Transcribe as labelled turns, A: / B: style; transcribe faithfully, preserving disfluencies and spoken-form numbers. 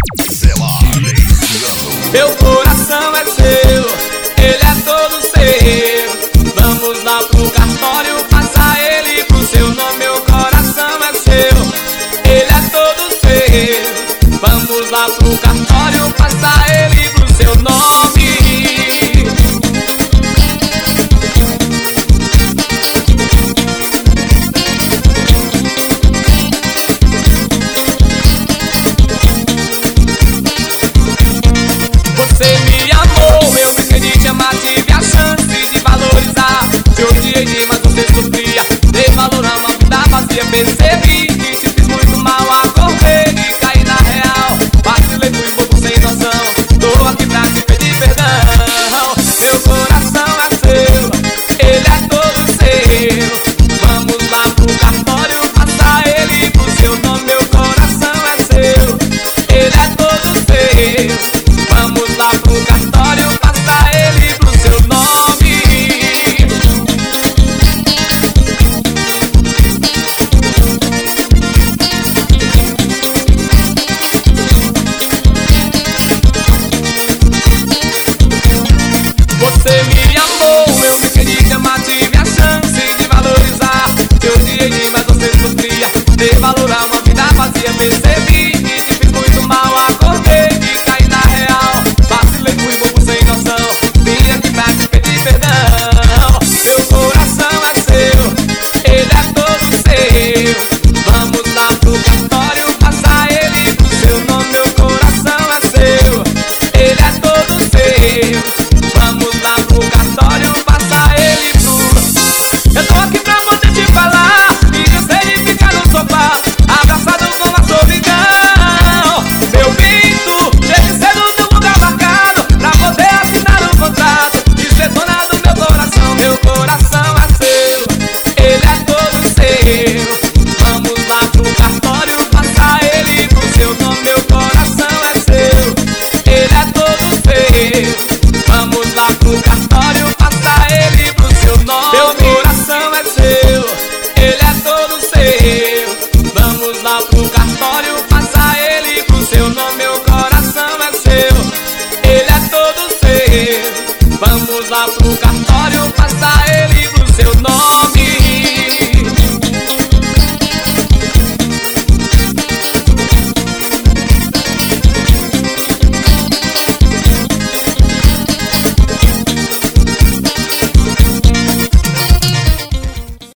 A: Meu coração é seu, ele é todo seu. Vamos lá pro cartório, passar ele pro seu nome. Meu coração é seu, ele é todo seu. Vamos lá pro cartório, passar ele pro seu nome.